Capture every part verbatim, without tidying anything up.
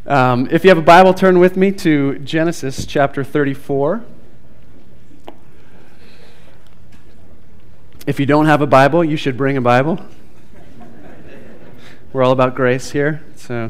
Um, if you have a Bible, turn with me to Genesis chapter thirty-four. If you don't have a Bible, you should bring a Bible. We're all about grace here. So,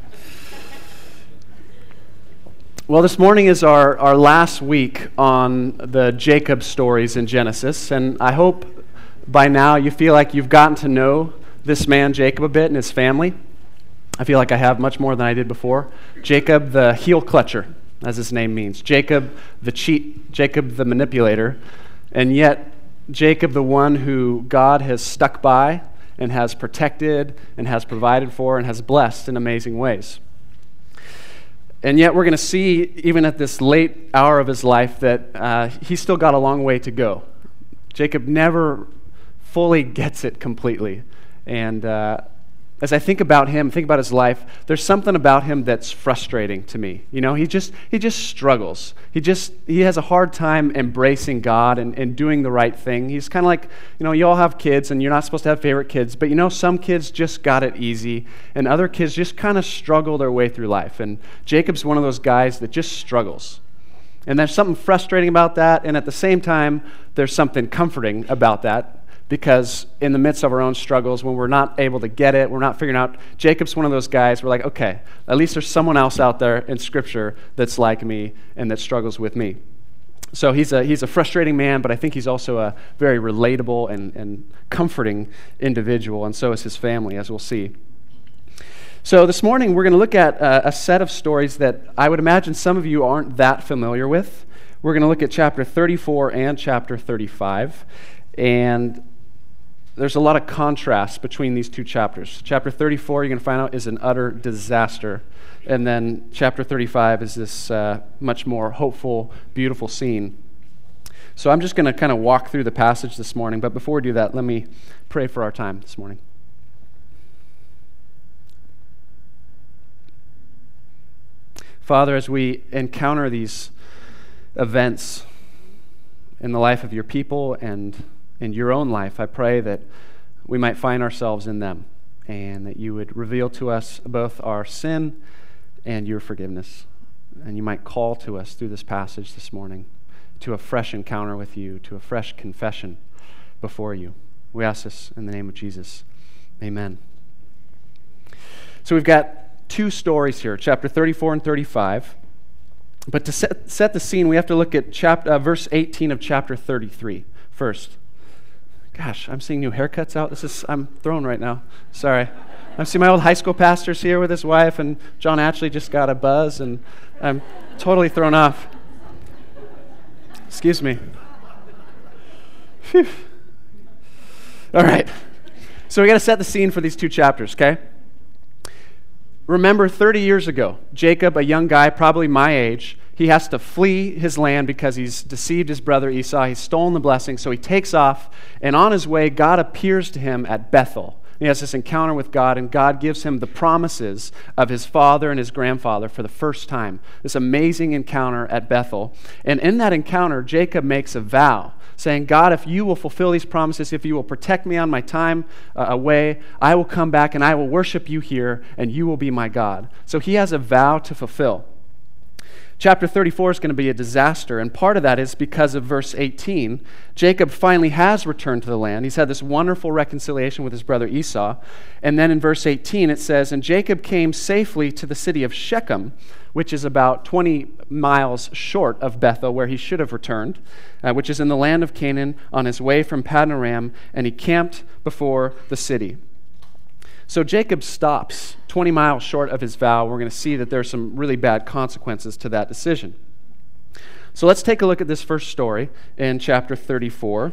well, this morning is our, our last week on the Jacob stories in Genesis, and I hope by now you feel like you've gotten to know this man Jacob a bit and his family. I feel like I have much more than I did before. Jacob the heel clutcher, as his name means. Jacob the cheat, Jacob the manipulator, and yet Jacob the one who God has stuck by and has protected and has provided for and has blessed in amazing ways. And yet we're going to see, even at this late hour of his life, that uh, he's still got a long way to go. Jacob never fully gets it completely. And uh, as I think about him, think about his life, there's something about him that's frustrating to me. You know, he just he just struggles. He just he has a hard time embracing God and, and doing the right thing. He's kind of like, you know, you all have kids and you're not supposed to have favorite kids, but you know, some kids just got it easy and other kids just kind of struggle their way through life. And Jacob's one of those guys that just struggles. And there's something frustrating about that, and at the same time, there's something comforting about that. Because in the midst of our own struggles, when we're not able to get it, we're not figuring out, Jacob's one of those guys, we're like, okay, at least there's someone else out there in Scripture that's like me and that struggles with me. So he's a he's a frustrating man, but I think he's also a very relatable and, and comforting individual, and so is his family, as we'll see. So this morning, we're going to look at a, a set of stories that I would imagine some of you aren't that familiar with. We're going to look at chapter thirty-four and chapter thirty-five, and there's a lot of contrast between these two chapters. Chapter thirty-four, you're going to find out, is an utter disaster. And then chapter thirty-five is this uh, much more hopeful, beautiful scene. So I'm just going to kind of walk through the passage this morning. But before we do that, let me pray for our time this morning. Father, as we encounter these events in the life of your people and in your own life, I pray that we might find ourselves in them and that you would reveal to us both our sin and your forgiveness. And you might call to us through this passage this morning to a fresh encounter with you, to a fresh confession before you. We ask this in the name of Jesus. Amen. So we've got two stories here, chapter thirty-four and thirty-five. But to set, set the scene, we have to look at chapter, uh, verse eighteen of chapter thirty-three first. Gosh, I'm seeing new haircuts out. This is, I'm thrown right now. Sorry. I see my old high school pastor's here with his wife, and John actually just got a buzz, and I'm totally thrown off. Excuse me. Phew. All right. So we got to set the scene for these two chapters, okay? Remember, thirty years ago, Jacob, a young guy, probably my age, he has to flee his land because he's deceived his brother Esau. He's stolen the blessing, so he takes off, and on his way, God appears to him at Bethel. He has this encounter with God, and God gives him the promises of his father and his grandfather for the first time. This amazing encounter at Bethel. And in that encounter, Jacob makes a vow, saying, God, if you will fulfill these promises, if you will protect me on my time uh, away, I will come back and I will worship you here, and you will be my God. So he has a vow to fulfill. Chapter thirty-four is going to be a disaster, and part of that is because of verse eighteen. Jacob finally has returned to the land. He's had this wonderful reconciliation with his brother Esau. And then in verse eighteen it says, and Jacob came safely to the city of Shechem, which is about twenty miles short of Bethel, where he should have returned, uh, which is in the land of Canaan, on his way from Paddan Aram, and he camped before the city. So Jacob stops twenty miles short of his vow. We're going to see that there's some really bad consequences to that decision. So let's take a look at this first story in chapter thirty-four.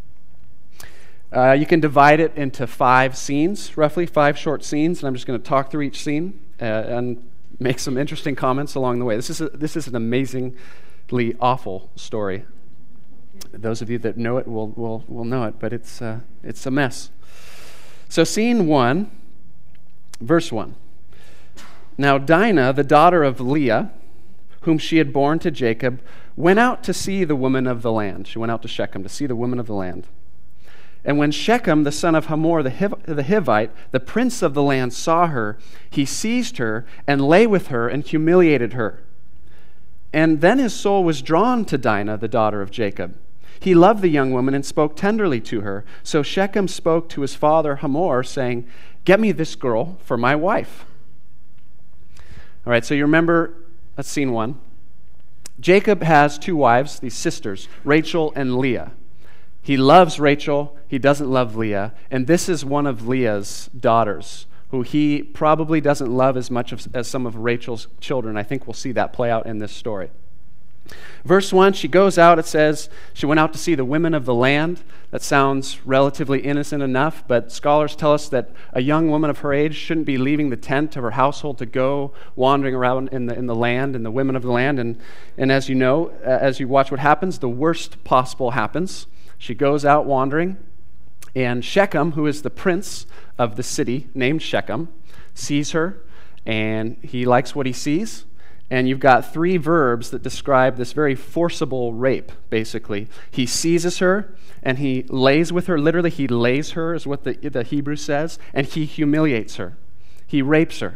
Uh, you can divide it into five scenes, roughly five short scenes, and I'm just going to talk through each scene uh, and make some interesting comments along the way. This is a, this is an amazingly awful story. Those of you that know it will will will know it, but it's uh, it's a mess. So scene one. Verse one. Now Dinah, the daughter of Leah, whom she had borne to Jacob, went out to see the woman of the land. She went out to Shechem to see the woman of the land. And when Shechem, the son of Hamor, the, Hiv- the Hivite, the prince of the land, saw her, he seized her and lay with her and humiliated her. And then his soul was drawn to Dinah, the daughter of Jacob. He loved the young woman and spoke tenderly to her. So Shechem spoke to his father Hamor, saying, "Get me this girl for my wife." All right, so you remember, that's scene one. Jacob has two wives, these sisters, Rachel and Leah. He loves Rachel, he doesn't love Leah, and this is one of Leah's daughters, who he probably doesn't love as much as, as some of Rachel's children. I think we'll see that play out in this story. Verse one, she goes out, it says, she went out to see the women of the land. That sounds relatively innocent enough, but scholars tell us that a young woman of her age shouldn't be leaving the tent of her household to go wandering around in the in the land and the women of the land. And, and as you know, as you watch what happens, the worst possible happens. She goes out wandering, and Shechem, who is the prince of the city, named Shechem, sees her, and he likes what he sees. And you've got three verbs that describe this very forcible rape, basically. He seizes her, and he lays with her. Literally, he lays her, is what the, the Hebrew says, and he humiliates her. He rapes her.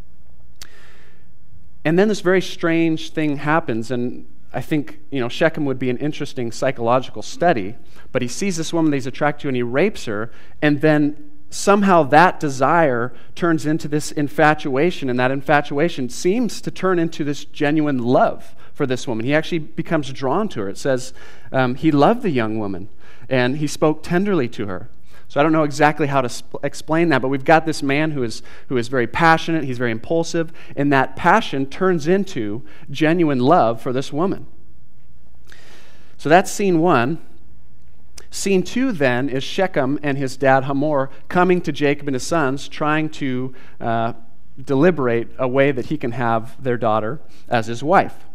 And then this very strange thing happens, and I think, you know, Shechem would be an interesting psychological study, but he sees this woman that he's attracted to, and he rapes her, and then somehow that desire turns into this infatuation, and that infatuation seems to turn into this genuine love for this woman. He actually becomes drawn to her. It says um, he loved the young woman, and he spoke tenderly to her. So I don't know exactly how to sp- explain that, but we've got this man who is who is very passionate, he's very impulsive, and that passion turns into genuine love for this woman. So that's scene one. Scene two, then, is Shechem and his dad Hamor coming to Jacob and his sons, trying to uh, deliberate a way that he can have their daughter as his wife.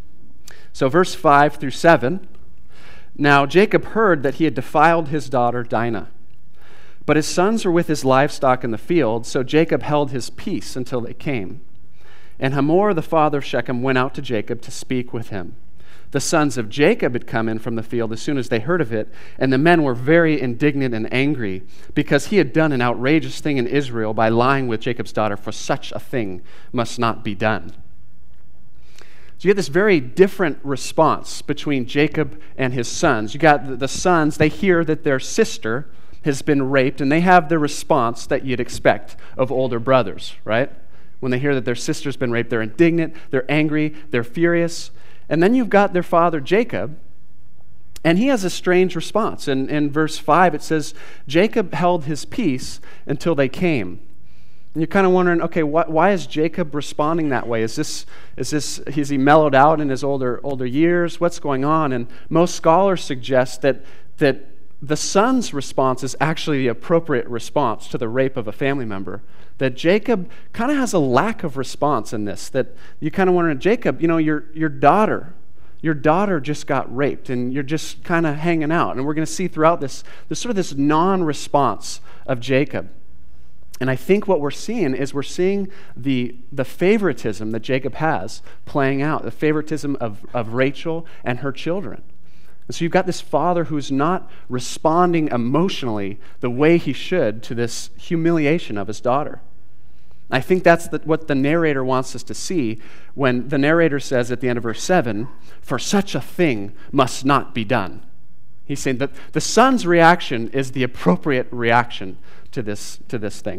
So verse five through seven, now Jacob heard that he had defiled his daughter Dinah, but his sons were with his livestock in the field, so Jacob held his peace until they came. And Hamor, the father of Shechem, went out to Jacob to speak with him. The sons of Jacob had come in from the field as soon as they heard of it, and the men were very indignant and angry, because he had done an outrageous thing in Israel by lying with Jacob's daughter, for such a thing must not be done. So you get this very different response between Jacob and his sons. You got the sons, they hear that their sister has been raped, and they have the response that you'd expect of older brothers, right? When they hear that their sister's been raped, they're indignant, they're angry, they're furious. And then you've got their father, Jacob, and he has a strange response. In, in verse five, it says, Jacob held his peace until they came. And you're kind of wondering, okay, wh- why is Jacob responding that way? Is this, is this, is he mellowed out in his older older years? What's going on? And most scholars suggest that that the son's response is actually the appropriate response to the rape of a family member. That Jacob kind of has a lack of response in this. That you kind of wonder, Jacob, you know, your your daughter, your daughter just got raped, and you're just kind of hanging out. And we're going to see throughout this, this sort of this non-response of Jacob. And I think what we're seeing is we're seeing the the favoritism that Jacob has playing out, the favoritism of, of Rachel and her children. And so you've got this father who's not responding emotionally the way he should to this humiliation of his daughter. I think that's the, what the narrator wants us to see when the narrator says at the end of verse seven, for such a thing must not be done. He's saying that the son's reaction is the appropriate reaction to this, to this thing.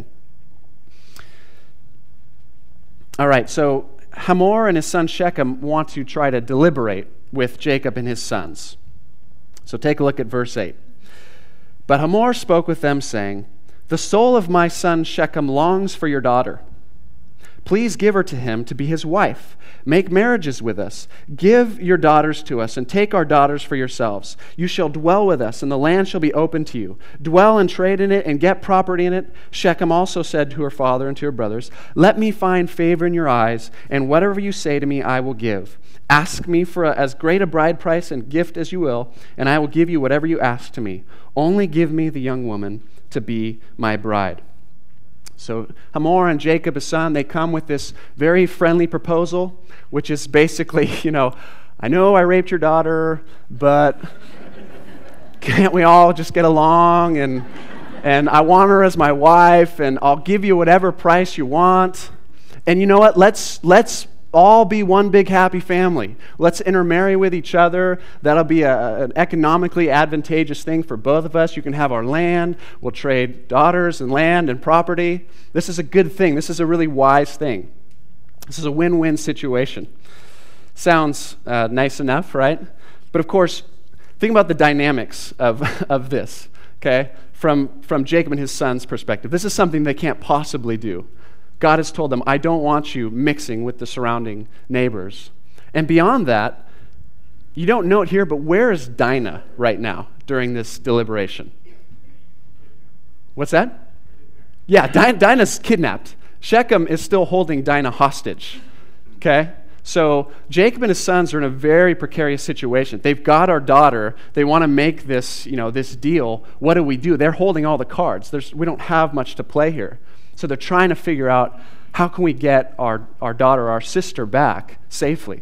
All right, so Hamor and his son Shechem want to try to deliberate with Jacob and his sons. So take a look at verse eight. But Hamor spoke with them, saying, the soul of my son Shechem longs for your daughter. Please give her to him to be his wife. Make marriages with us. Give your daughters to us, and take our daughters for yourselves. You shall dwell with us, and the land shall be open to you. Dwell and trade in it, and get property in it. Shechem also said to her father and to her brothers, let me find favor in your eyes, and whatever you say to me I will give. Ask me for a, as great a bride price and gift as you will, and I will give you whatever you ask to me. Only give me the young woman to be my bride. So Hamor and Jacob, his son, they come with this very friendly proposal, which is basically, you know, I know I raped your daughter, but can't we all just get along? And and I want her as my wife, and I'll give you whatever price you want. And you know what? Let's let's all be one big happy family. Let's intermarry with each other. That'll be a, an economically advantageous thing for both of us. You can have our land. We'll trade daughters and land and property. This is a good thing. This is a really wise thing. This is a win-win situation. Sounds uh, nice enough, right? But of course, think about the dynamics of, of this, okay? From, from Jacob and his son's perspective. This is something they can't possibly do. God has told them, I don't want you mixing with the surrounding neighbors. And beyond that, you don't know it here, but where is Dinah right now during this deliberation? What's that? Yeah, Din- Dinah's kidnapped. Shechem is still holding Dinah hostage, okay? So Jacob and his sons are in a very precarious situation. They've got our daughter. They want to make this, you know, this deal. What do we do? They're holding all the cards. There's, we don't have much to play here. So they're trying to figure out, how can we get our, our daughter, our sister back safely?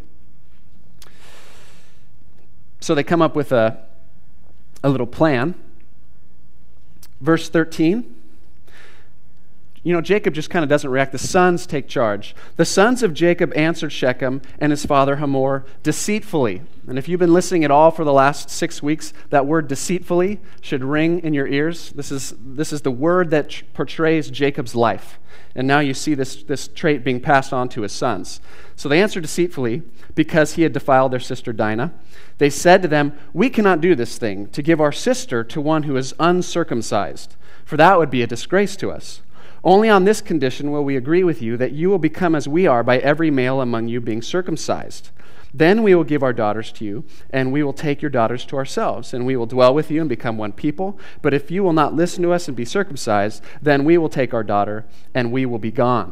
So they come up with a, a little plan. Verse thirteen. You know, Jacob just kind of doesn't react. The sons take charge. The sons of Jacob answered Shechem and his father Hamor deceitfully. And if you've been listening at all for the last six weeks, that word deceitfully should ring in your ears. This is this is the word that tr- portrays Jacob's life. And now you see this, this trait being passed on to his sons. So they answered deceitfully because he had defiled their sister Dinah. They said to them, we cannot do this thing, to give our sister to one who is uncircumcised, for that would be a disgrace to us. Only on this condition will we agree with you that you will become as we are by every male among you being circumcised. Then we will give our daughters to you, and we will take your daughters to ourselves, and we will dwell with you and become one people. But if you will not listen to us and be circumcised, then we will take our daughter, and we will be gone.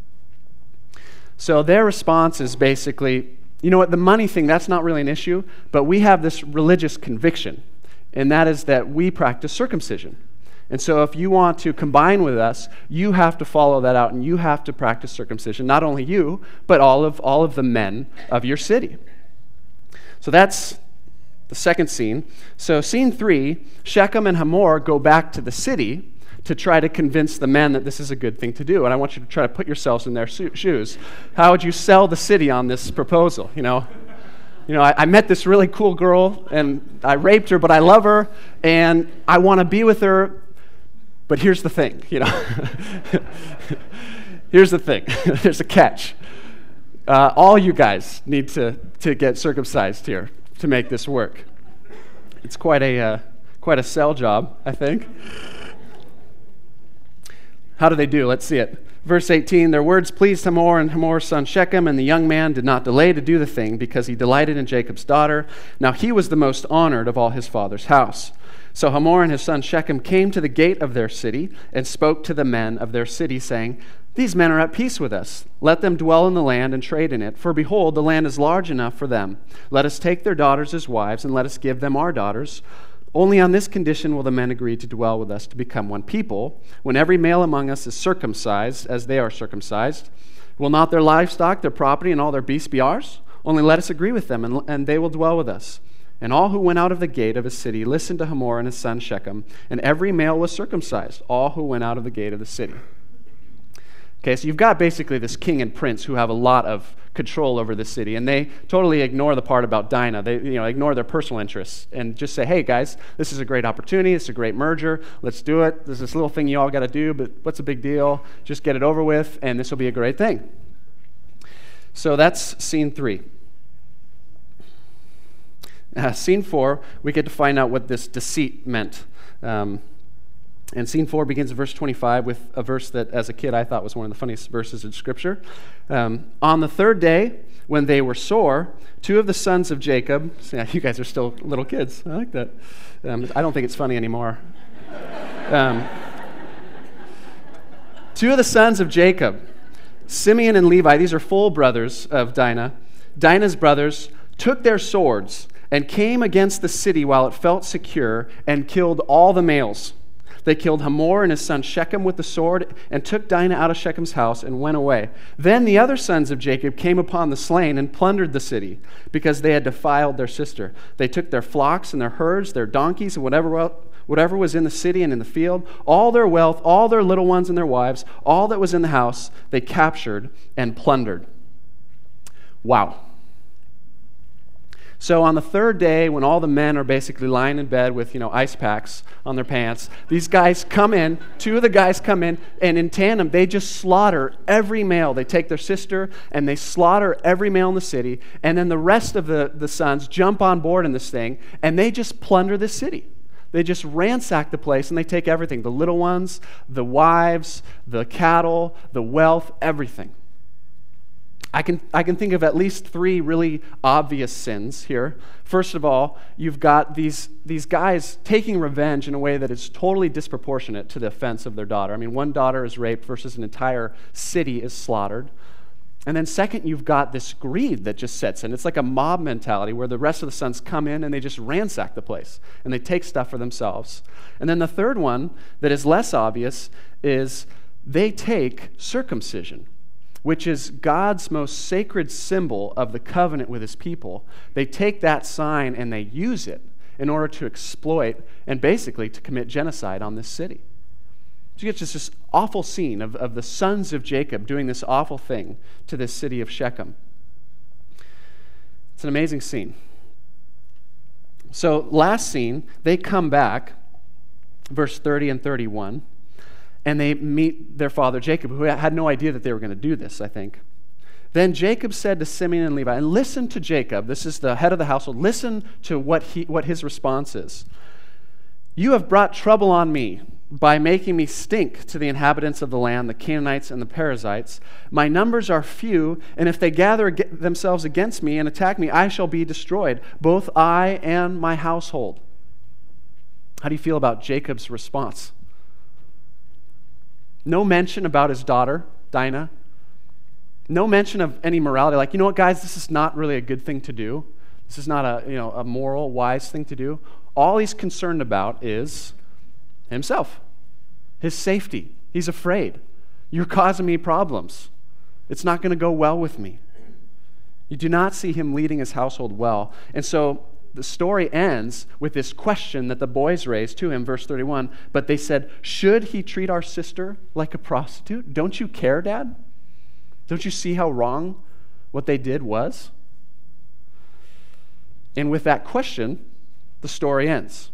So their response is basically, you know what, the money thing, that's not really an issue, but we have this religious conviction, and that is that we practice circumcision. And so if you want to combine with us, you have to follow that out, and you have to practice circumcision. Not only you, but all of all of the men of your city. So that's the second scene. So scene three, Shechem and Hamor go back to the city to try to convince the men that this is a good thing to do. And I want you to try to put yourselves in their shoes. How would you sell the city on this proposal, you know? You know, I, I met this really cool girl, and I raped her, but I love her, and I want to be with her. But here's the thing, you know. Here's the thing. There's a catch. Uh, all you guys need to, to get circumcised here to make this work. It's quite a uh, quite a sell job, I think. How do they do? Let's see it. Verse eighteen, their words pleased Hamor and Hamor's son Shechem, and the young man did not delay to do the thing because he delighted in Jacob's daughter. Now he was the most honored of all his father's house. So Hamor and his son Shechem came to the gate of their city and spoke to the men of their city, saying, these men are at peace with us. Let them dwell in the land and trade in it, for behold, the land is large enough for them. Let us take their daughters as wives, and let us give them our daughters. Only on this condition will the men agree to dwell with us to become one people. When every male among us is circumcised, as they are circumcised, will not their livestock, their property, and all their beasts be ours? Only let us agree with them, and, and they will dwell with us. And all who went out of the gate of his city listened to Hamor and his son Shechem, and every male was circumcised, all who went out of the gate of the city. Okay, so you've got basically this king and prince who have a lot of control over the city, and they totally ignore the part about Dinah. They, you know, ignore their personal interests and just say, hey guys, this is a great opportunity, it's a great merger, let's do it. There's this little thing you all got to do, but what's a big deal? Just get it over with, and this will be a great thing. So that's scene three. Uh, scene four, we get to find out what this deceit meant. Um, and scene four begins in verse twenty-five with a verse that, as a kid, I thought was one of the funniest verses in Scripture. Um, on the third day, when they were sore, two of the sons of Jacob, so yeah, you guys are still little kids. I like that. Um, I don't think it's funny anymore. Um, two of the sons of Jacob, Simeon and Levi, these are full brothers of Dinah. Dinah's brothers took their swords and came against the city while it felt secure and killed all the males. They killed Hamor and his son Shechem with the sword and took Dinah out of Shechem's house and went away. Then the other sons of Jacob came upon the slain and plundered the city because they had defiled their sister. They took their flocks and their herds, their donkeys, and whatever whatever was in the city and in the field, all their wealth, all their little ones and their wives, all that was in the house, they captured and plundered. Wow. So on the third day, when all the men are basically lying in bed with, you know, ice packs on their pants, these guys come in, two of the guys come in, and in tandem, they just slaughter every male. They take their sister, and they slaughter every male in the city, and then the rest of the, the sons jump on board in this thing, and they just plunder the city. They just ransack the place, and they take everything, the little ones, the wives, the cattle, the wealth, everything. I can I can think of at least three really obvious sins here. First of all, you've got these, these guys taking revenge in a way that is totally disproportionate to the offense of their daughter. I mean, one daughter is raped versus an entire city is slaughtered. And then second, you've got this greed that just sets in. It's like a mob mentality where the rest of the sons come in and they just ransack the place and they take stuff for themselves. And then the third one that is less obvious is they take circumcision, which is God's most sacred symbol of the covenant with his people. They take that sign and they use it in order to exploit and basically to commit genocide on this city. So you get just this awful scene of, of the sons of Jacob doing this awful thing to this city of Shechem. It's an amazing scene. So last scene, they come back, verse thirty and thirty-one, and they meet their father Jacob, who had no idea that they were going to do this, I think. Then Jacob said to Simeon and Levi, and listen to Jacob, this is the head of the household, listen to what he what his response is. You have brought trouble on me by making me stink to the inhabitants of the land, the Canaanites and the Perizzites. My numbers are few, and if they gather themselves against me and attack me, I shall be destroyed, both I and my household. How do you feel about Jacob's response? No mention about his daughter, Dinah. No mention of any morality. Like, you know what, guys, this is not really a good thing to do. This is not a, you know, a moral, wise thing to do. All he's concerned about is himself, his safety. He's afraid. You're causing me problems. It's not going to go well with me. You do not see him leading his household well. And so the story ends with this question that the boys raised to him, verse thirty-one. But they said, should he treat our sister like a prostitute? Don't you care, Dad? Don't you see how wrong what they did was? And with that question, the story ends.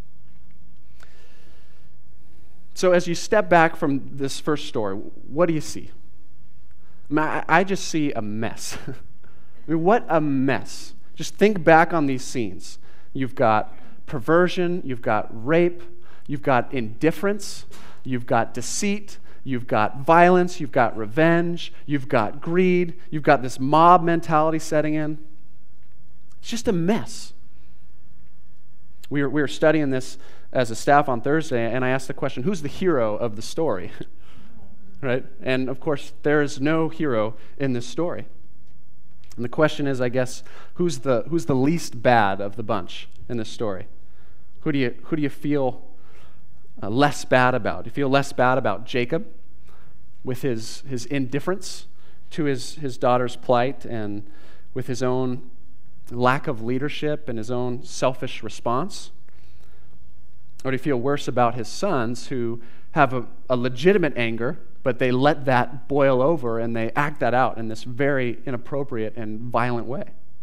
So as you step back from this first story, what do you see? I, mean, I just see a mess. I mean, what a mess. Just think back on these scenes. You've got perversion, you've got rape, you've got indifference, you've got deceit, you've got violence, you've got revenge, you've got greed, you've got this mob mentality setting in. It's just a mess. We were, we were studying this as a staff on Thursday, and I asked the question, who's the hero of the story? Right? And of course, there is no hero in this story. And the question is, I guess, who's the who's the least bad of the bunch in this story? Who do you who do you feel uh, less bad about? Do you feel less bad about Jacob with his his indifference to his his daughter's plight and with his own lack of leadership and his own selfish response? Or do you feel worse about his sons who have a, a legitimate anger, but they let that boil over and they act that out in this very inappropriate and violent way?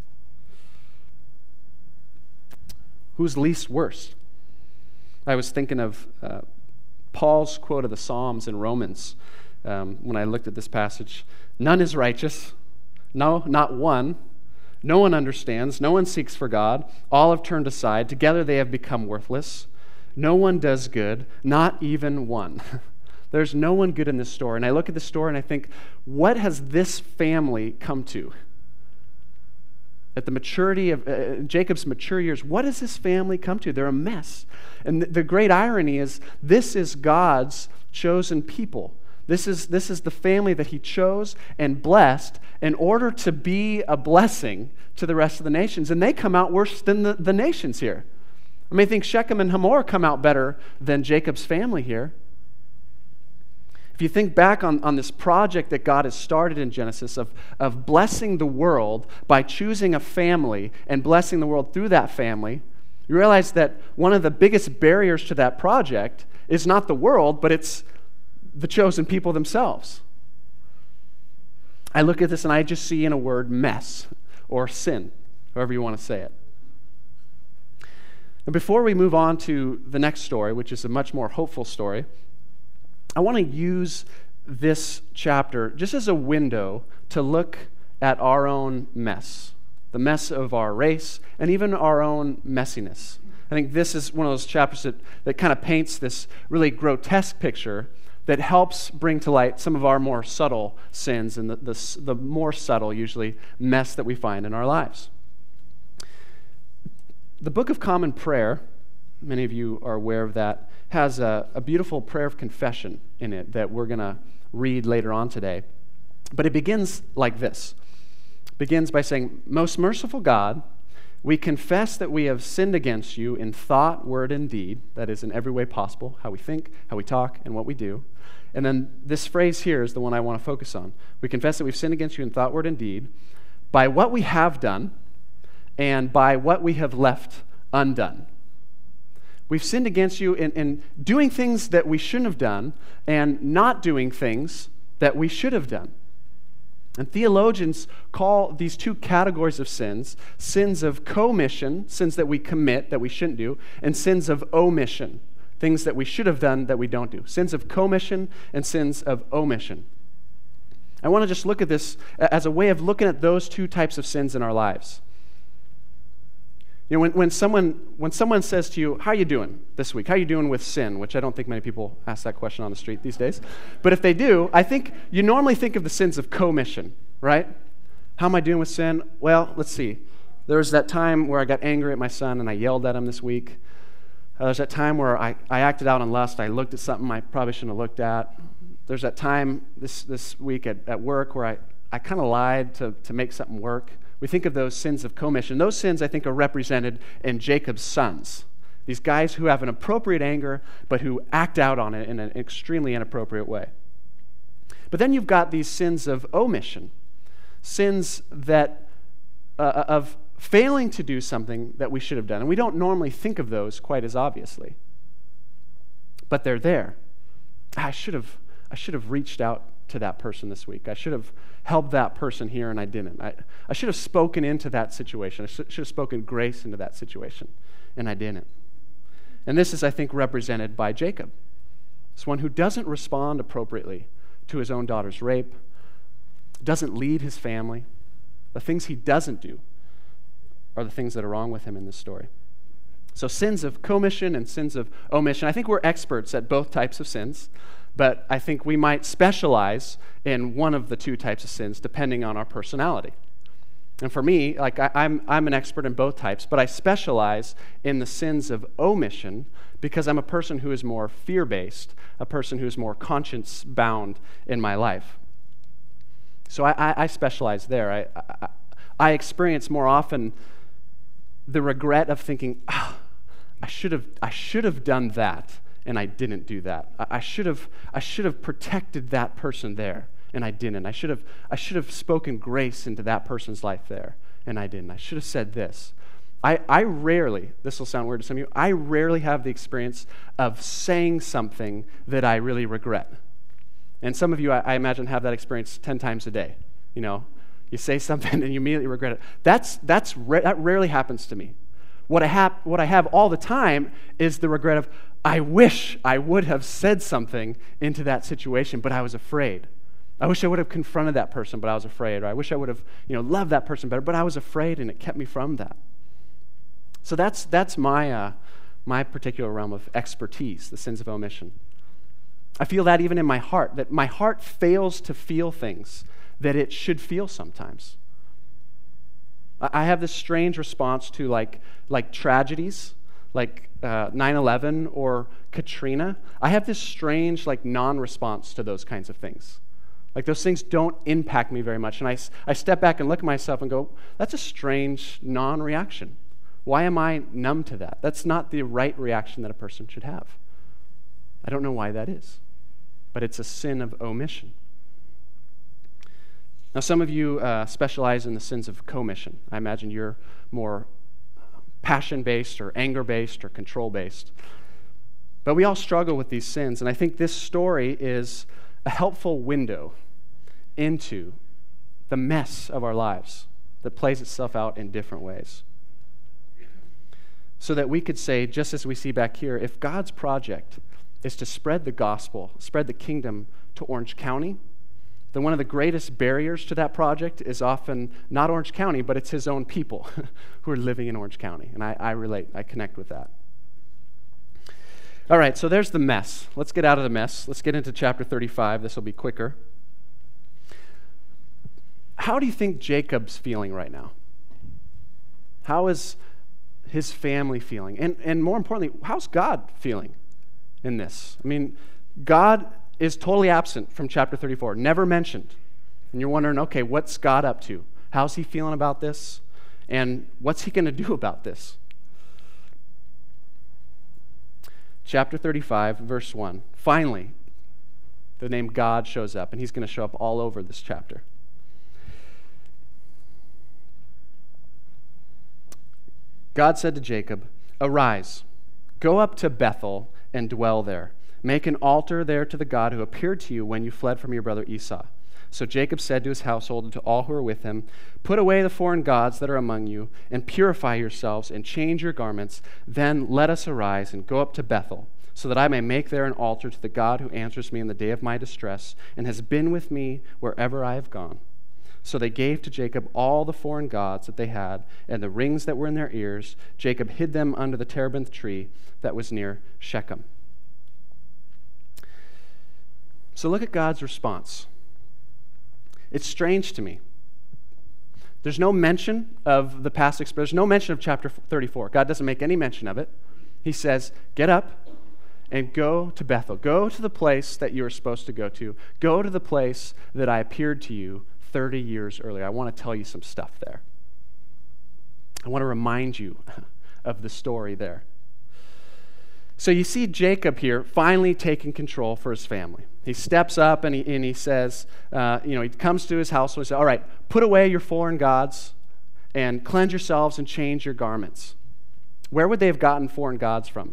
Who's least worst? I was thinking of uh, Paul's quote of the Psalms in Romans um, when I looked at this passage. None is righteous, no, not one. No one understands, no one seeks for God. All have turned aside. Together they have become worthless. No one does good, not even one. There's no one good in this story. And I look at the story and I think, what has this family come to? At the maturity of uh, Jacob's mature years, what has this family come to? They're a mess. And th- the great irony is, this is God's chosen people. This is, this is the family that he chose and blessed in order to be a blessing to the rest of the nations. And they come out worse than the, the nations here. I may think Shechem and Hamor come out better than Jacob's family here. If you think back on, on this project that God has started in Genesis of, of blessing the world by choosing a family and blessing the world through that family, you realize that one of the biggest barriers to that project is not the world, but it's the chosen people themselves. I look at this and I just see in a word mess or sin, however you want to say it. And before we move on to the next story, which is a much more hopeful story, I want to use this chapter just as a window to look at our own mess, the mess of our race, and even our own messiness. I think this is one of those chapters that, that kind of paints this really grotesque picture that helps bring to light some of our more subtle sins and the, the, the more subtle, usually, mess that we find in our lives. The Book of Common Prayer, many of you are aware of that, has a, a beautiful prayer of confession in it that we're going to read later on today. But it begins like this. It begins by saying, "Most merciful God, we confess that we have sinned against you in thought, word, and deed," that is, in every way possible, how we think, how we talk, and what we do. And then this phrase here is the one I want to focus on. "We confess that we've sinned against you in thought, word, and deed, by what we have done, and by what we have left undone." We've sinned against you in, in doing things that we shouldn't have done and not doing things that we should have done. And theologians call these two categories of sins, sins of commission, sins that we commit that we shouldn't do, and sins of omission, things that we should have done that we don't do. Sins of commission and sins of omission. I want to just look at this as a way of looking at those two types of sins in our lives. You know, when, when someone when someone says to you, "How are you doing this week? How are you doing with sin?" Which I don't think many people ask that question on the street these days. But if they do, I think you normally think of the sins of commission, right? How am I doing with sin? Well, let's see. There was that time where I got angry at my son and I yelled at him this week. Uh, there's that time where I, I acted out on lust. I looked at something I probably shouldn't have looked at. There's that time this, this week at, at work where I, I kind of lied to, to make something work. We think of those sins of commission. Those sins, I think, are represented in Jacob's sons. These guys who have an appropriate anger, but who act out on it in an extremely inappropriate way. But then you've got these sins of omission, sins that uh, of failing to do something that we should have done. And we don't normally think of those quite as obviously. But they're there. I should have, I should have reached out to that person this week. I should have helped that person here, and I didn't. I, I should have spoken into that situation. I should, should have spoken grace into that situation, and I didn't. And this is, I think, represented by Jacob. It's one who doesn't respond appropriately to his own daughter's rape, doesn't lead his family. The things he doesn't do are the things that are wrong with him in this story. So sins of commission and sins of omission. I think we're experts at both types of sins. But I think we might specialize in one of the two types of sins depending on our personality. And for me, like I, I'm, I'm an expert in both types, but I specialize in the sins of omission because I'm a person who is more fear-based, a person who is more conscience-bound in my life. So I, I, I specialize there. I, I, I experience more often the regret of thinking, oh, I should have, I should have done that. And I didn't do that. I should have I should have protected that person there, and I didn't. I should have I should have spoken grace into that person's life there, and I didn't. I should have said this. I, I rarely, this will sound weird to some of you, I rarely have the experience of saying something that I really regret. And some of you, I, I imagine, have that experience ten times a day. You know, you say something and you immediately regret it. That's that's that rarely happens to me. What I have what I have all the time is the regret of, I wish I would have said something into that situation, but I was afraid. I wish I would have confronted that person, but I was afraid. Or I wish I would have, you know, loved that person better, but I was afraid, and it kept me from that. So that's that's my uh, my particular realm of expertise, the sins of omission. I feel that even in my heart, that my heart fails to feel things that it should feel sometimes. I have this strange response to like like tragedies, like uh, nine eleven or Katrina. I have this strange like non-response to those kinds of things. Like those things don't impact me very much. And I, I step back and look at myself and go, that's a strange non-reaction. Why am I numb to that? That's not the right reaction that a person should have. I don't know why that is, but it's a sin of omission. Now, some of you uh, specialize in the sins of commission. I imagine you're more passion-based or anger-based or control-based. But we all struggle with these sins, and I think this story is a helpful window into the mess of our lives that plays itself out in different ways. So that we could say, just as we see back here, if God's project is to spread the gospel, spread the kingdom to Orange County, then one of the greatest barriers to that project is often not Orange County, but it's his own people who are living in Orange County. And I, I relate, I connect with that. All right, so there's the mess. Let's get out of the mess. Let's get into chapter thirty-five. This will be quicker. How do you think Jacob's feeling right now? How is his family feeling? And, and more importantly, how's God feeling in this? I mean, God is totally absent from chapter thirty-four, never mentioned. And you're wondering, okay, what's God up to? How's he feeling about this? And what's he going to do about this? Chapter thirty-five, verse one. Finally, the name God shows up, and he's going to show up all over this chapter. God said to Jacob, "Arise, go up to Bethel and dwell there. Make an altar there to the God who appeared to you when you fled from your brother Esau." So Jacob said to his household and to all who are with him, "Put away the foreign gods that are among you, and purify yourselves, and change your garments. Then let us arise and go up to Bethel, so that I may make there an altar to the God who answers me in the day of my distress, and has been with me wherever I have gone." So they gave to Jacob all the foreign gods that they had, and the rings that were in their ears. Jacob hid them under the terebinth tree that was near Shechem. So look at God's response. It's strange to me. There's no mention of the past experience. There's no mention of chapter thirty-four. God doesn't make any mention of it. He says, get up and go to Bethel. Go to the place that you were supposed to go to. Go to the place that I appeared to you thirty years earlier. I want to tell you some stuff there. I want to remind you of the story there. So you see Jacob here finally taking control for his family. He steps up and he, and he says, uh, you know, he comes to his house and he says, all right, put away your foreign gods and cleanse yourselves and change your garments. Where would they have gotten foreign gods from?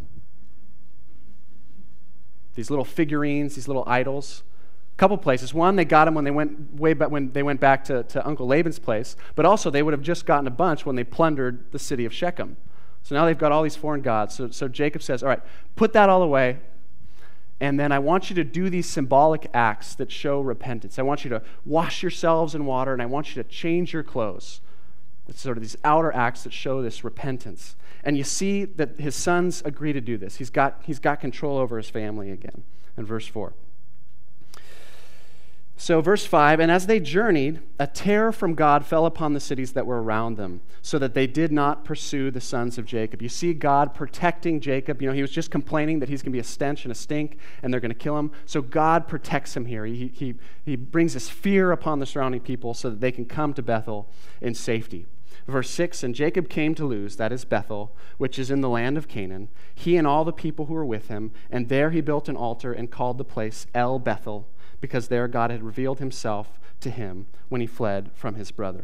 These little figurines, these little idols. A couple places. One, they got them when they went way back when they went back to, to Uncle Laban's place, but also they would have just gotten a bunch when they plundered the city of Shechem. So now they've got all these foreign gods. So, so Jacob says, all right, put that all away, and then I want you to do these symbolic acts that show repentance. I want you to wash yourselves in water, and I want you to change your clothes. It's sort of these outer acts that show this repentance. And you see that his sons agree to do this. He's got, he's got control over his family again. In verse four. So verse five, and as they journeyed, a terror from God fell upon the cities that were around them, so that they did not pursue the sons of Jacob. You see God protecting Jacob. You know, he was just complaining that he's going to be a stench and a stink, and they're going to kill him. So God protects him here. He, he, he brings this fear upon the surrounding people so that they can come to Bethel in safety. Verse six, and Jacob came to Luz, that is Bethel, which is in the land of Canaan, he and all the people who were with him, and there he built an altar and called the place El Bethel, because there God had revealed himself to him when he fled from his brother.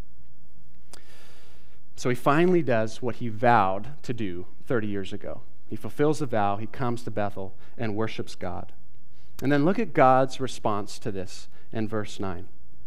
So he finally does what he vowed to do thirty years ago. He fulfills the vow, he comes to Bethel and worships God. And then look at God's response to this in verse nine.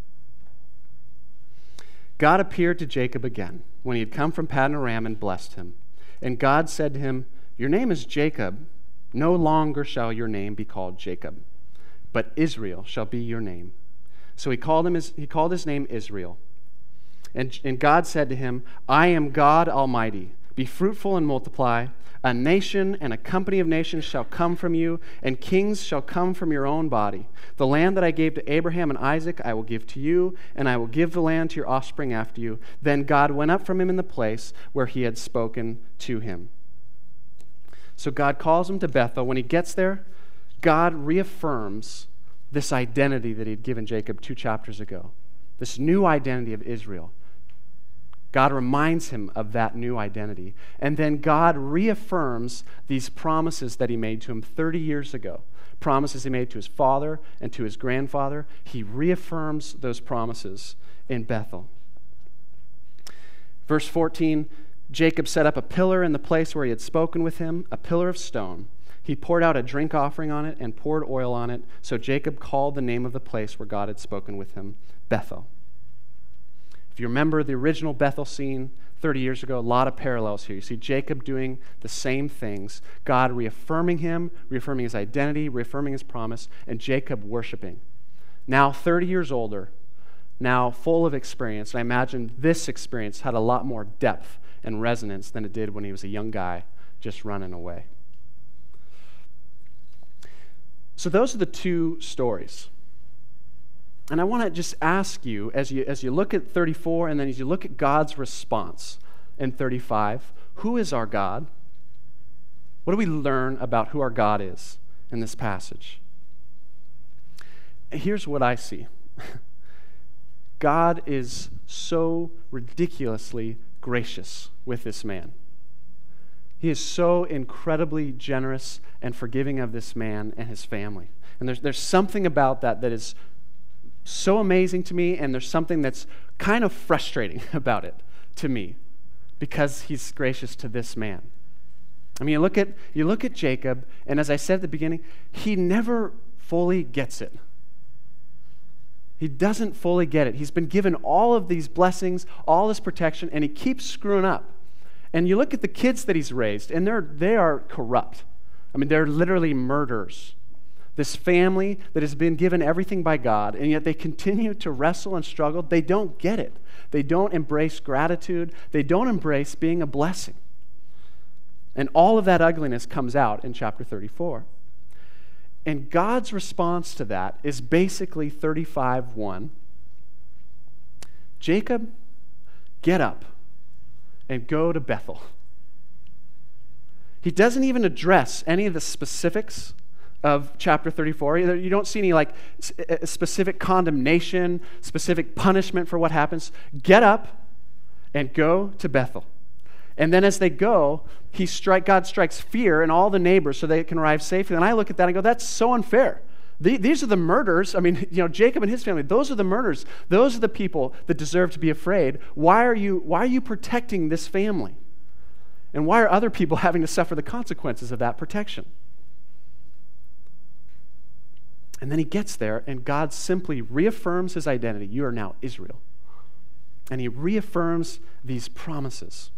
God appeared to Jacob again when he had come from Paddan Aram and blessed him. And God said to him, "Your name is Jacob. No longer shall your name be called Jacob, but Israel shall be your name." So he called him his, he called his name Israel. And, and God said to him, "I am God Almighty. Be fruitful and multiply. A nation and a company of nations shall come from you, and kings shall come from your own body. The land that I gave to Abraham and Isaac I will give to you, and I will give the land to your offspring after you." Then God went up from him in the place where he had spoken to him. So God calls him to Bethel. When he gets there, God reaffirms this identity that he'd given Jacob two chapters ago, this new identity of Israel. God reminds him of that new identity. And then God reaffirms these promises that he made to him thirty years ago. Promises he made to his father and to his grandfather. He reaffirms those promises in Bethel. Verse fourteen, Jacob set up a pillar in the place where he had spoken with him, a pillar of stone. He poured out a drink offering on it and poured oil on it. So Jacob called the name of the place where God had spoken with him, Bethel. If you remember the original Bethel scene thirty years ago, a lot of parallels here. You see Jacob doing the same things, God reaffirming him, reaffirming his identity, reaffirming his promise, and Jacob worshiping. Now thirty years older, now full of experience, and I imagine this experience had a lot more depth and resonance than it did when he was a young guy just running away. So those are the two stories. And I want to just ask you, as you as you look at thirty-four and then as you look at God's response in thirty-five, who is our God? What do we learn about who our God is in this passage? Here's what I see. God is so ridiculously gracious with this man. He is so incredibly generous and forgiving of this man and his family. And there's there's something about that that is so amazing to me, and there's something that's kind of frustrating about it to me because he's gracious to this man. I mean, you look at you look at Jacob, and as I said at the beginning, he never fully gets it. He doesn't fully get it. He's been given all of these blessings, all this protection, and he keeps screwing up. And you look at the kids that he's raised, and they're they are corrupt. I mean, they're literally murderers. This family that has been given everything by God, and yet they continue to wrestle and struggle. They don't get it. They don't embrace gratitude. They don't embrace being a blessing. And all of that ugliness comes out in chapter thirty-four. And God's response to that is basically thirty-five one. Jacob, get up and go to Bethel. He doesn't even address any of the specifics of chapter thirty-four. You don't see any like specific condemnation, specific punishment for what happens. Get up and go to Bethel. And then as they go, he strike God strikes fear in all the neighbors so they can arrive safely. And I look at that and go, that's so unfair. The, these are the murderers. I mean, you know, Jacob and his family, those are the murderers. Those are the people that deserve to be afraid. Why are you, why are you protecting this family? And why are other people having to suffer the consequences of that protection? And then he gets there, and God simply reaffirms his identity. You are now Israel. And he reaffirms these promises.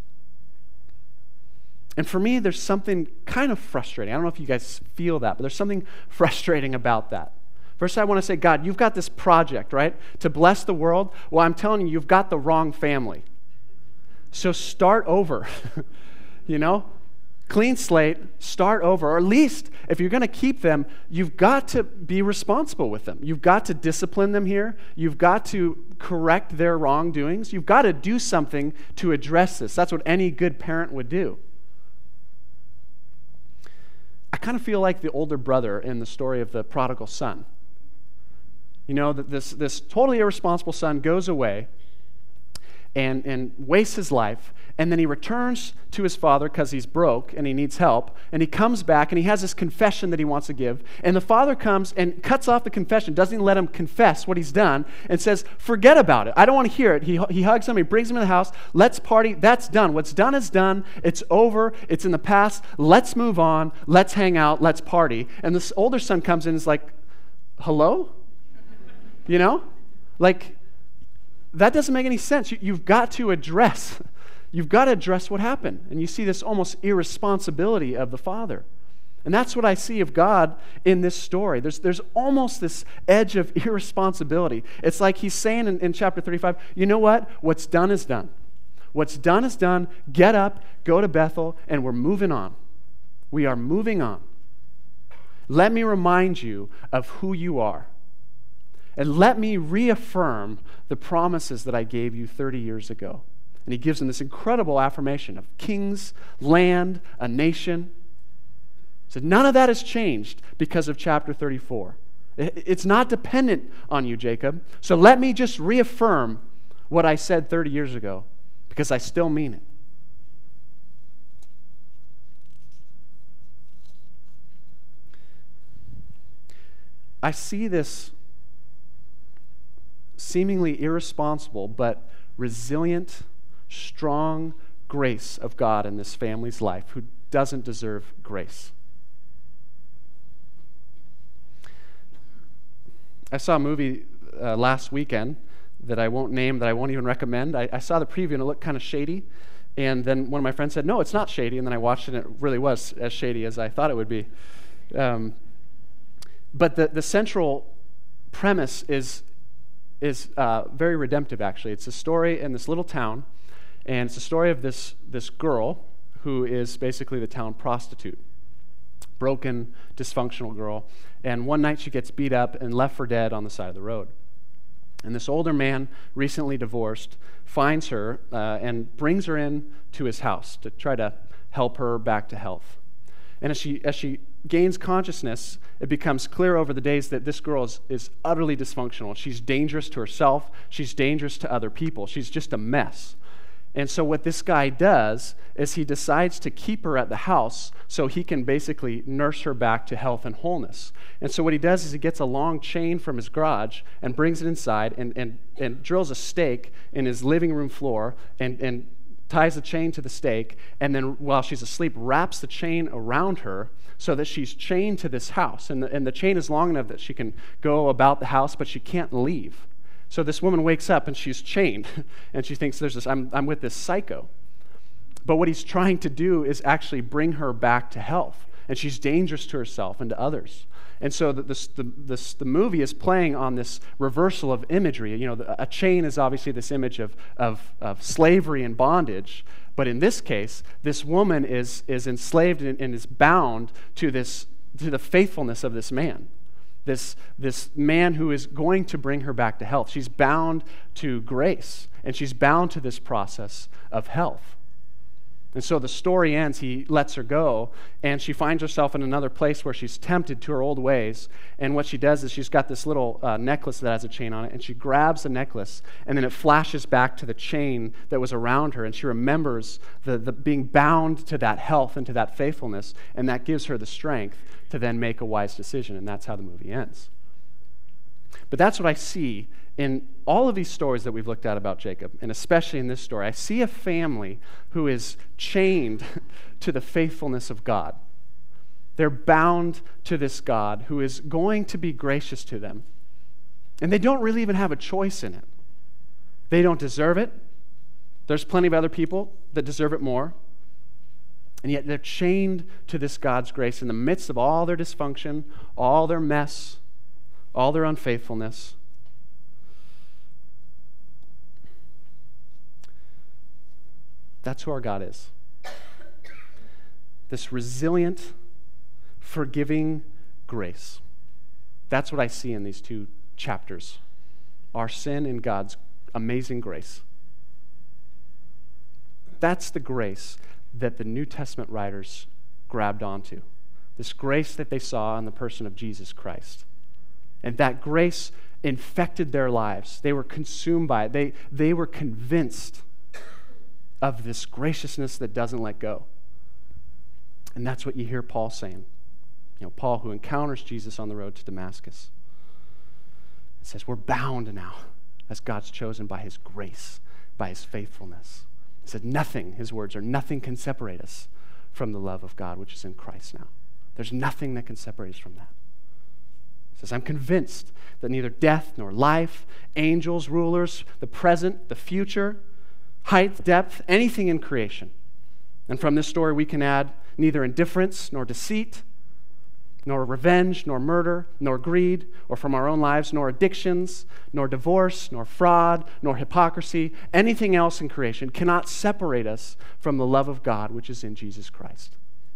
And for me, there's something kind of frustrating. I don't know if you guys feel that, but there's something frustrating about that. First, I want to say, God, you've got this project, right, to bless the world. Well, I'm telling you, you've got the wrong family. So start over, you know? Clean slate, start over. Or at least, if you're going to keep them, you've got to be responsible with them. You've got to discipline them here. You've got to correct their wrongdoings. You've got to do something to address this. That's what any good parent would do. I kind of feel like the older brother in the story of the prodigal son. You know, that this, this totally irresponsible son goes away and, and wastes his life, and then he returns to his father because he's broke and he needs help, and he comes back and he has this confession that he wants to give, and the father comes and cuts off the confession, doesn't even let him confess what he's done, and says, forget about it. I don't want to hear it. He, he hugs him, he brings him in the house, let's party, that's done. What's done is done, it's over, it's in the past, let's move on, let's hang out, let's party. And this older son comes in and is like, hello? You know? Like, that doesn't make any sense. You, you've got to address, you've got to address what happened. And you see this almost irresponsibility of the father. And that's what I see of God in this story. There's, there's almost this edge of irresponsibility. It's like he's saying in, in chapter thirty-five, you know what? What's done is done. What's done is done. Get up, go to Bethel, and we're moving on. We are moving on. Let me remind you of who you are. And let me reaffirm the promises that I gave you thirty years ago. And he gives them this incredible affirmation of kings, land, a nation. So none of that has changed because of chapter thirty-four. It's not dependent on you, Jacob. So let me just reaffirm what I said thirty years ago, because I still mean it. I see this seemingly irresponsible but resilient, strong grace of God in this family's life who doesn't deserve grace. I saw a movie uh, last weekend that I won't name, that I won't even recommend. I, I saw the preview and it looked kind of shady. And then one of my friends said, no, it's not shady. And then I watched it and it really was as shady as I thought it would be. Um, but the, the central premise is, is uh, very redemptive, actually. It's a story in this little town. And it's a story of this, this girl who is basically the town prostitute. Broken, dysfunctional girl. And one night she gets beat up and left for dead on the side of the road. And this older man, recently divorced, finds her uh, and brings her in to his house to try to help her back to health. And as she as she gains consciousness, it becomes clear over the days that this girl is, is utterly dysfunctional. She's dangerous to herself. She's dangerous to other people. She's just a mess. And so what this guy does is he decides to keep her at the house so he can basically nurse her back to health and wholeness. And so what he does is he gets a long chain from his garage and brings it inside and, and, and drills a stake in his living room floor and, and ties the chain to the stake, and then while she's asleep, wraps the chain around her so that she's chained to this house. And the, and the chain is long enough that she can go about the house, but she can't leave. So this woman wakes up and she's chained, and she thinks, "There's this. I'm, I'm with this psycho." But what he's trying to do is actually bring her back to health, and she's dangerous to herself and to others. And so the, this, the, this, the movie is playing on this reversal of imagery. You know, the, a chain is obviously this image of, of, of slavery and bondage, but in this case, this woman is, is enslaved and, and is bound to this to the faithfulness of this man. This, this man who is going to bring her back to health. She's bound to grace, and she's bound to this process of health. And so the story ends, he lets her go, and she finds herself in another place where she's tempted to her old ways. And what she does is she's got this little uh, necklace that has a chain on it, and she grabs the necklace, and then it flashes back to the chain that was around her, and she remembers the, the being bound to that health and to that faithfulness, and that gives her the strength to then make a wise decision, and that's how the movie ends. But that's what I see in all of these stories that we've looked at about Jacob, and especially in this story. I see a family who is chained to the faithfulness of God. They're bound to this God who is going to be gracious to them. And they don't really even have a choice in it. They don't deserve it. There's plenty of other people that deserve it more. And yet they're chained to this God's grace in the midst of all their dysfunction, all their mess, all their unfaithfulness. That's who our God is. This resilient, forgiving grace. That's what I see in these two chapters. Our sin and God's amazing grace. That's the grace that the New Testament writers grabbed onto. This grace that they saw in the person of Jesus Christ. And that grace infected their lives. They were consumed by it. They, they were convinced of this graciousness that doesn't let go. And that's what you hear Paul saying. You know, Paul, who encounters Jesus on the road to Damascus, says, we're bound now as God's chosen by his grace, by his faithfulness. He said, nothing, his words are, nothing can separate us from the love of God, which is in Christ now. There's nothing that can separate us from that. He says, I'm convinced that neither death nor life, angels, rulers, the present, the future, height, depth, anything in creation. And from this story we can add neither indifference nor deceit, nor revenge, nor murder, nor greed, or from our own lives, nor addictions, nor divorce, nor fraud, nor hypocrisy, anything else in creation cannot separate us from the love of God which is in Jesus Christ.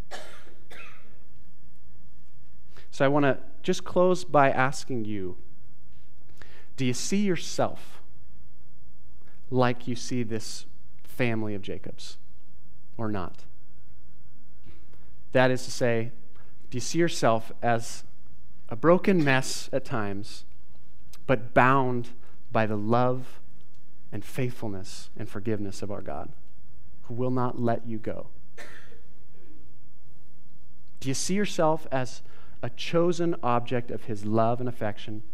So I want to just close by asking you, do you see yourself like you see this family of Jacobs, or not? That is to say, do you see yourself as a broken mess at times, but bound by the love and faithfulness and forgiveness of our God, who will not let you go. Do you see yourself as a chosen object of his love and affection?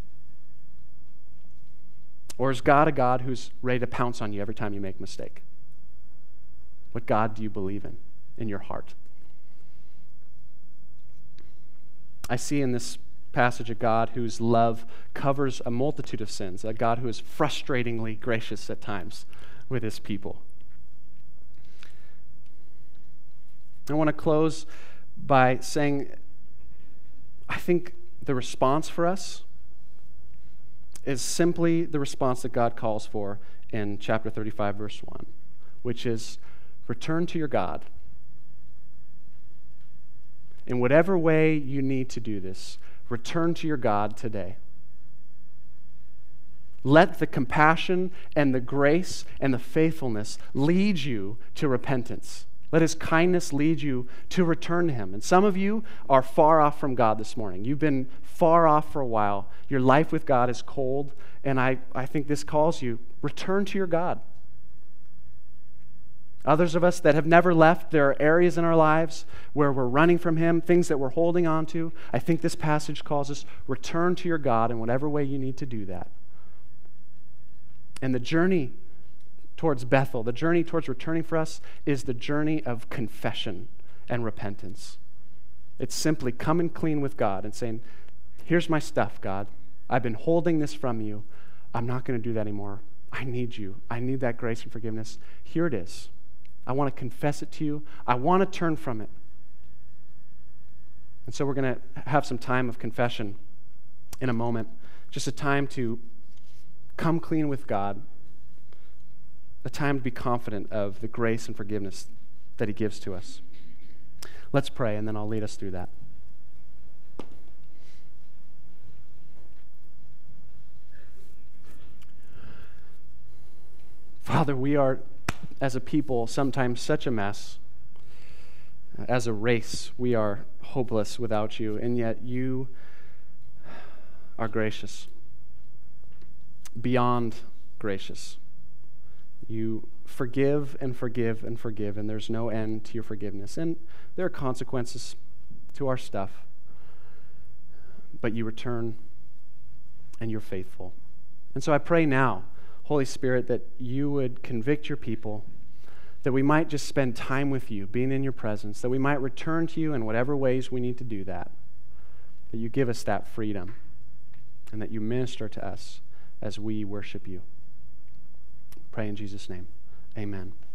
Or is God a God who's ready to pounce on you every time you make a mistake? What God do you believe in, in your heart? I see in this passage a God whose love covers a multitude of sins, a God who is frustratingly gracious at times with his people. I want to close by saying, I think the response for us is simply the response that God calls for in chapter thirty-five, verse one, which is, return to your God. In whatever way you need to do this, return to your God today. Let the compassion and the grace and the faithfulness lead you to repentance. Let his kindness lead you to return to him. And some of you are far off from God this morning. You've been far off for a while. Your life with God is cold. And I, I think this calls you, return to your God. Others of us that have never left, there are areas in our lives where we're running from him, things that we're holding on to. I think this passage calls us, return to your God in whatever way you need to do that. And the journey towards Bethel, the journey towards returning for us, is the journey of confession and repentance. It's simply coming clean with God and saying, here's my stuff, God. I've been holding this from you. I'm not going to do that anymore. I need you. I need that grace and forgiveness. Here it is. I want to confess it to you. I want to turn from it. And so we're going to have some time of confession in a moment. Just a time to come clean with God. A time to be confident of the grace and forgiveness that he gives to us. Let's pray, and then I'll lead us through that. Father, we are, as a people, sometimes such a mess. As a race, we are hopeless without you, and yet you are gracious, beyond gracious. You forgive and forgive and forgive, and there's no end to your forgiveness. And there are consequences to our stuff, but you return, and you're faithful. And so I pray now, Holy Spirit, that you would convict your people, that we might just spend time with you, being in your presence, that we might return to you in whatever ways we need to do that, that you give us that freedom, and that you minister to us as we worship you. Pray in Jesus' name. Amen.